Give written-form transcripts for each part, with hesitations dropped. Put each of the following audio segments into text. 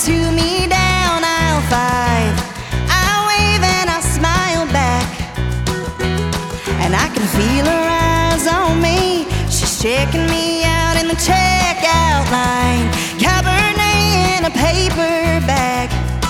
to me down aisle 5. I wave and I smile back, and I can feel her eyes on me. She's checking me out in the checkout line. Cabernet in a paper bag.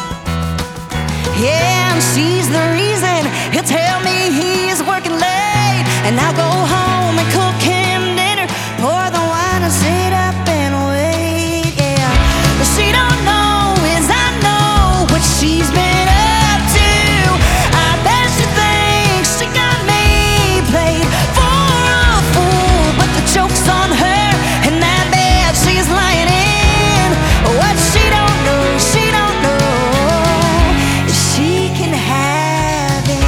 Yeah, and she's the reason he'll tell me he's working late, and I'll go home and cook him dinner, pour the wine and sit up and wait. Yeah, but she don't know is I know what she's been up to. I bet she thinks she got me played for a fool, but the joke's on her and that bed she's lying in. What she don't know, she don't know, is she can have it.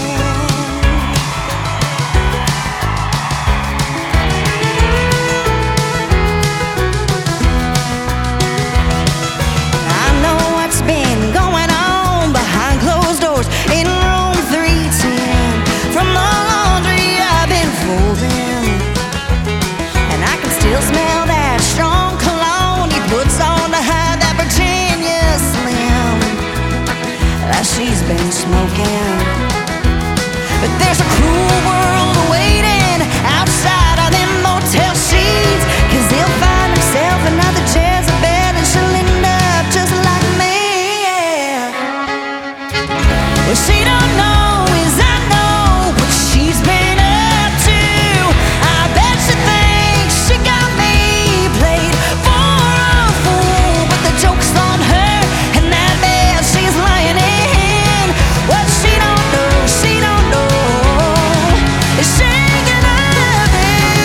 I know what's been going on behind closed doors in room 310. From the laundry I've been folding, and I can still smell that strong cologne he puts on to hide that Virginia Slim that she's been smoking. But there's a cruel world waiting outside of them motel sheets, 'cause he'll find himself another Jezebel and she'll end up just like me. Yeah. Well, she don't know is I know what she's been up to. I bet she thinks she got me played for a fool, but the joke's on her and that bed she's lying in. What she don't know, she don't know, is she can have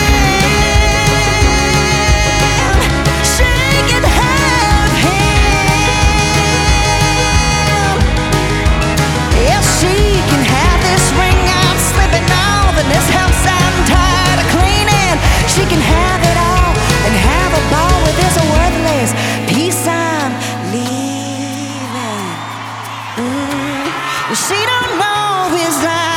him. She can have him. Yes, she can have this ring I'm slipping off and this house I'm tired of cleaning. She can have it all and have a ball with this worthless piece I'm leaving. She don't know is I